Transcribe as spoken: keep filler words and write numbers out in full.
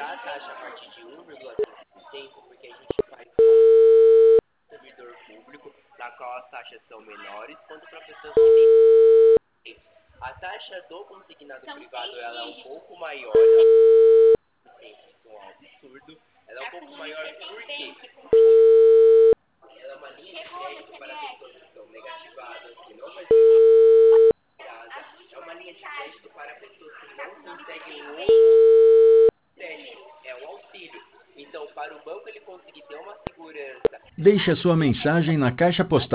cobrar a taxa a partir de um vírgula cinco por cento porque a gente faz um servidor público, na qual as taxas são menores, quanto para pessoas que têm. A taxa do consignado são privado ela é um pouco maior, isso é um absurdo. Ela é um pouco maior porque ela é uma linha de crédito para pessoas que são negativadas, que não vai ser casa. É uma linha de crédito para pessoas que não conseguem um crédito, é um auxílio. Então, para o banco ele conseguir ter uma segurança. Deixe a sua mensagem na caixa postal.